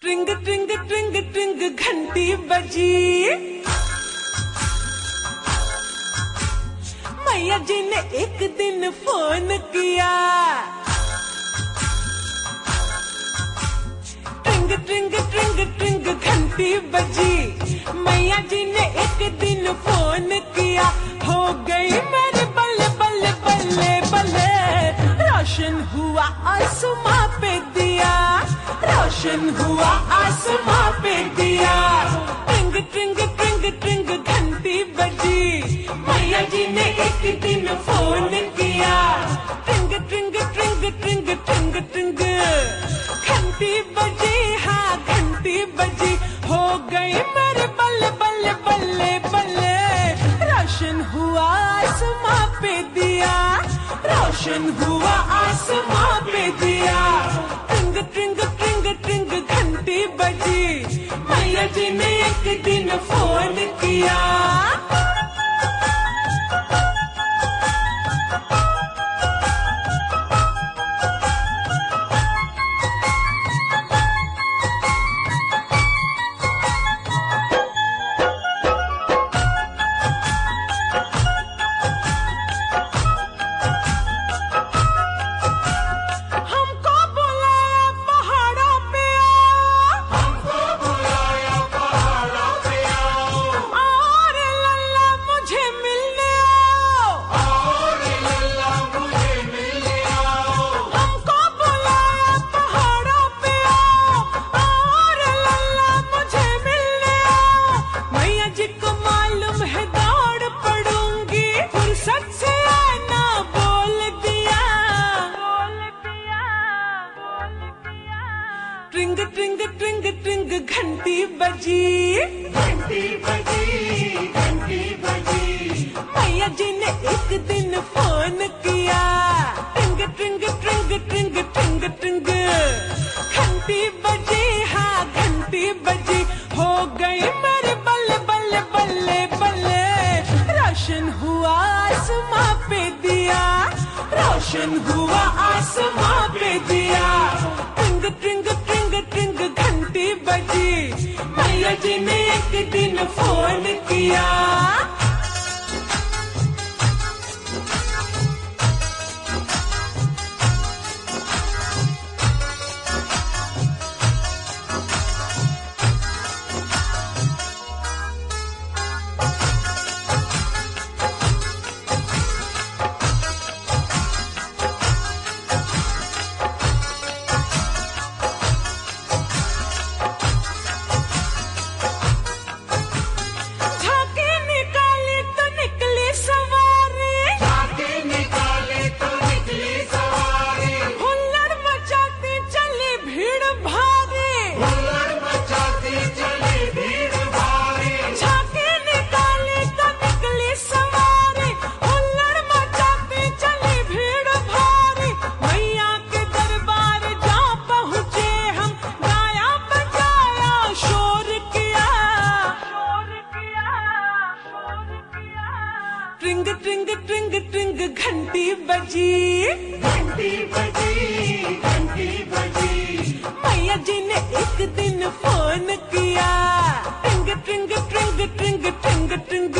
ट्रिंग ट्रिंग ट्रिंग ट्रिंग घंटी बजी, मैया जी ने एक दिन फोन किया। ट्रिंग ट्रिंग ट्रिंग ट्रिंग घंटी बजी, मैया जी ने एक दिन फोन किया। हो गई मेरे बल्ले बल्ले बल्ले बल्ले, रोशन हुआ आसमां पे दिया, रोशन हुआ आसमां पे दिया। ट्रिंग ट्रिंग ट्रिंग ट्रिंग घंटी बजी, मैया जी ने एक दिन फोन किया। ट्रिंग ट्रिंग ट्रिंग ट्रिंग ट्रिंग ट्रिंग घंटी बजी, हाँ घंटी बजी। हो गई मेरे बल्ले बल्ले बल्ले बल्ले, रोशन हुआ आसमां पे दिया, रोशन हुआ आसमां पे दिया। ट्रिंग ट्रिंग ट्रिंग ट्रिंग घंटी बजी, मैया जी ने एक दिन फोन किया। ट्रिंग ट्रिंग ट्रिंग ट्रिंग घंटी बजी, घंटी बजी, घंटी बजी। मैया जी ने एक दिन फोन किया। ट्रिंग ट्रिंग ट्रिंग ट्रिंग ट्रिंग ट्रिंग घंटी बजी, हाँ घंटी बजी। हो गई मेरे बल्ले बल्ले बल्ले बल्ले, रोशन हुआ आसमां पे दिया, रोशन हुआ आसमां पे दिया। ट्रिंग ट्रिंग ट्रिंग ट्रिंग घंटी बजी, मैया जी ने एक दिन फोन किया। ट्रिंग ट्रिंग ट्रिंग ट्रिंग घंटी बजी, घंटी बजी, घंटी बजी। मैया जी ने एक दिन फोन किया। ट्रिंग ट्रिंग ट्रिंग ट्रिंग ट्रिंग ट्रिंग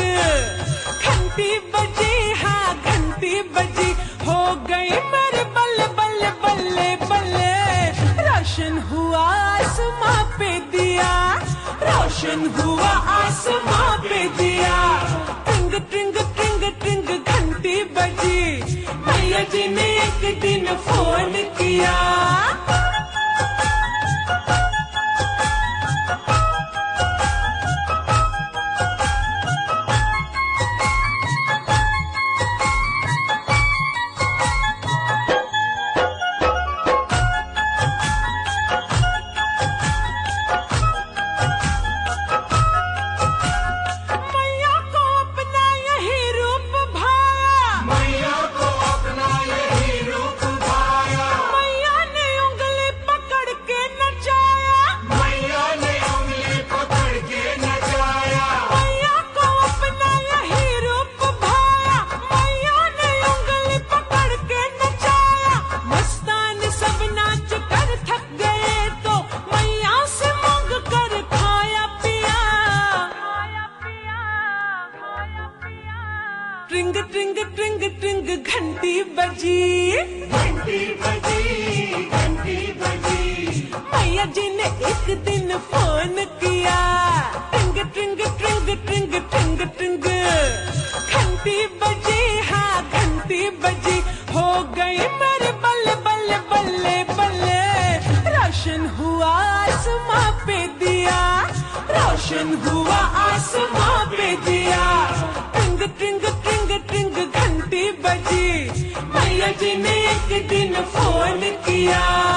घंटी बजी, हाँ घंटी बजी। हो गई मेरे बल्ले बल्ले बल्ले बल्ले, रोशन हुआ आसमां पे दिया, रोशन हुआ आसमां पे दिया। ट्रिंग ट्रिंग ट्रिंग ट्रिंग घंटी बजी, मैया जी ने एक दिन फोन किया। मैया घंटी बजी, घंटी बजी, घंटी बजी। मैया जी ने एक दिन फोन किया, टिंग टिंग टिंग टिंग टिंग टिंग, घंटी बजी, हाँ घंटी बजी, हो गई मेरे बल्ले बल्ले बल्ले बल्ले, रोशन हुआ आसमां पे दिया, रोशन हुआ आसमां पे दिया, टिंग टिंग टिंग टिंग घंटी बजी, मैया जी ने एक दिन फोन किया।